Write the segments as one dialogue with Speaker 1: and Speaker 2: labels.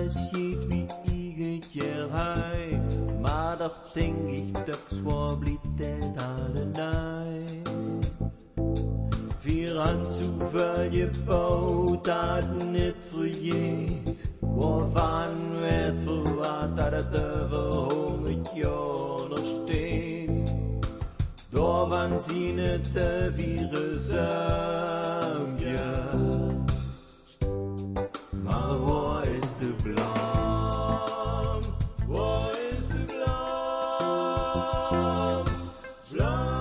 Speaker 1: alles geht wie irgendjer hei. Maar doch denk ich doch so blieb det alle nei. Wir han zuveel gebouwd dat het niet vergeet. Waarvan werd verwaard dat het over 100 jaar nog steht. Door van zien het de vieren ja. Maar waar is de bloem? Waar is de bloem? Bloem.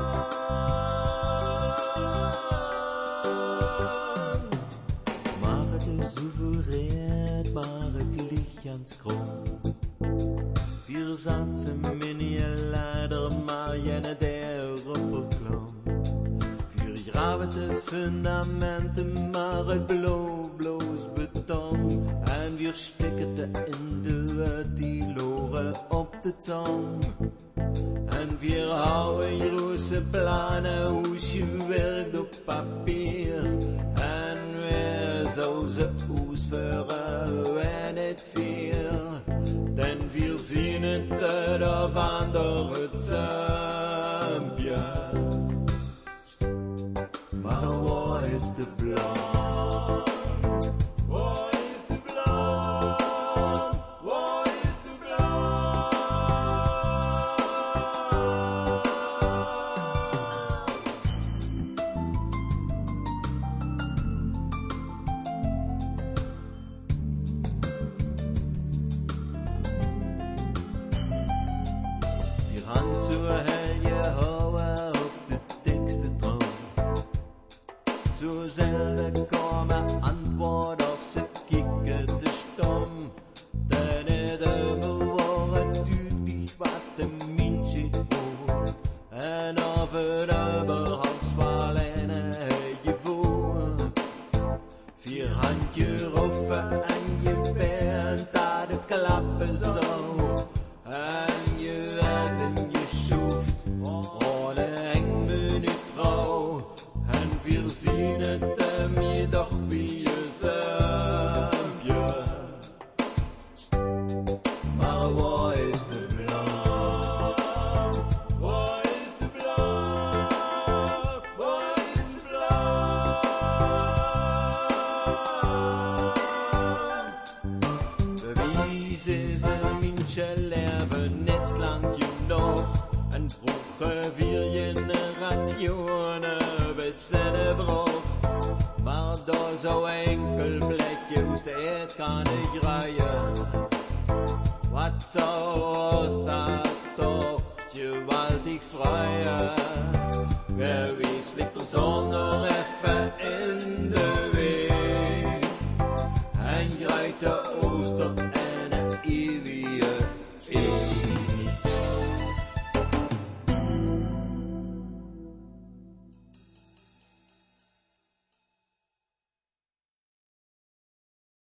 Speaker 1: Maar de soeverein, maar het licht ans krom. Wir zaten minnie leider maar jene der opperklom. Wir graven de fundamenten maar het bloos beton. En wir stikken de in de die loren op de tong. En wir houden große plannen hoe je werkt op papier. En wir zo ze uitvoeren en het veel. Denn wir zien het op andere zampje. Maar waar is de bloem? Waar is de bloem? Waar is de bloem? Wir han zo hel gehouden op de dikste troon. Zo zelden komen antwoord of ze kikken te stom. Dan is de beworen duidelijk wat de mensje hoort. En of het überhaupt vallen je voor. Vier handje roffen en je bent dat het klappen zo. En je werkt en je zoekt, alle 1 minuut trouw. En wir zien het je doch wie je zampje. Maar waar is de bloem? Waar is de bloem? Waar is de bloem? Bewijzen ze mensen leven net lang genoeg. En vroege 4 generationen besennen brood. Maar door zo enkel plekje hoest het kan ik rijden. Wat zou dat toch gewaltig vrije? Wie ligt er zonder even in de weg? En grijpt de ooster en een eeuwige eeuw.